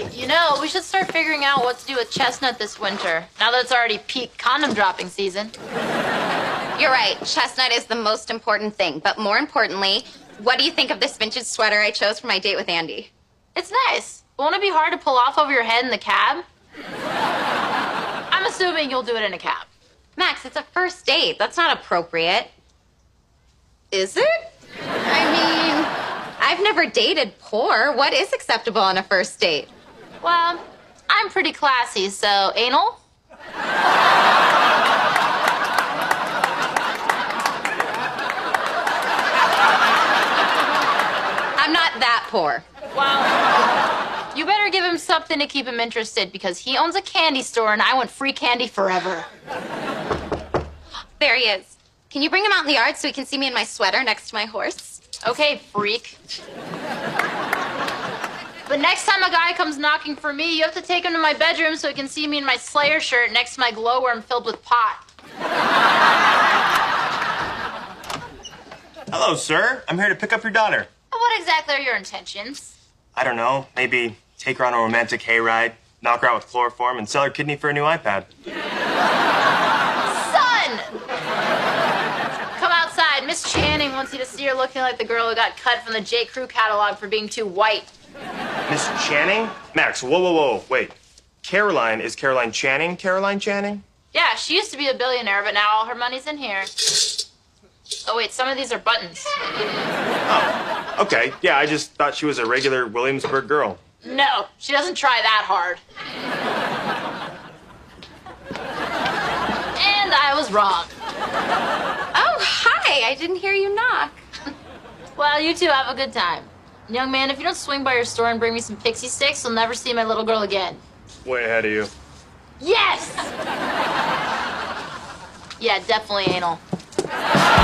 You know, we should start figuring out what to do with Chestnut this winter, now that it's already peak condom dropping season. You're right. Chestnut is the most important thing. But more importantly, what do you think of this vintage sweater I chose for my date with Andy? It's nice. Won't it be hard to pull off over your head in the cab? I'm assuming you'll do it in a cab. Max, it's a first date. That's not appropriate. Is it? I mean, I've never dated poor. What is acceptable on a first date? Well, I'm pretty classy, so anal? I'm not that poor. Well, you better give him something to keep him interested because he owns a candy store and I want free candy forever. There he is. Can you bring him out in the yard so he can see me in my sweater next to my horse? Okay, freak. But next time a guy comes knocking for me, you have to take him to my bedroom so he can see me in my Slayer shirt next to my glowworm filled with pot. Hello, sir. I'm here to pick up your daughter. What exactly are your intentions? I don't know. Maybe take her on a romantic hayride, knock her out with chloroform, and sell her kidney for a new iPad. Son! Come outside. Miss Channing wants you to see her looking like the girl who got cut from the J. Crew catalog for being too white. Miss Channing? Max, whoa. Wait. Caroline, is Caroline Channing Caroline Channing? Yeah, she used to be a billionaire, but now all her money's in here. Oh, wait, some of these are buttons. Oh, okay. Yeah, I just thought she was a regular Williamsburg girl. No, she doesn't try that hard. And I was wrong. Oh, hi. I didn't hear you knock. Well, you two have a good time. Young man, if you don't swing by your store and bring me some pixie sticks, you'll never see my little girl again. Way ahead of you. Yes! Yeah, definitely anal.